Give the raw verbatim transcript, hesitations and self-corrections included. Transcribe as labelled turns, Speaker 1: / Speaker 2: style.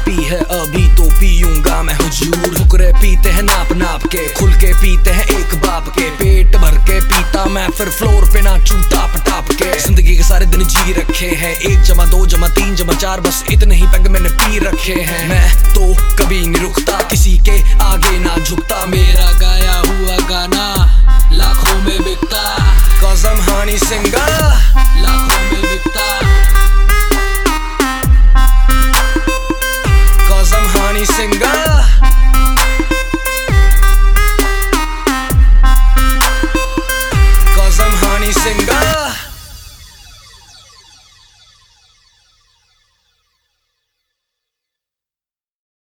Speaker 1: P है अभी तो पीऊंगा मैं हुजूर। फुकरे पीते हैं नाप नाप के, खुल के पीते हैं एक बाप के। पेट भर के पीता मैं फिर फ्लोर पे नाचूं टाप टाप के। जिंदगी के सारे दिन जी रखे हैं, एक जमा दो जमा तीन जमा चार, बस इतने ही पैग मैंने पी रखे हैं। मैं तो कभी नहीं रुकता, किसी के आगे ना झुकता। मेरा गाया हुआ गाना लाखों में बिकता, 'cause I'm honey सिंगर।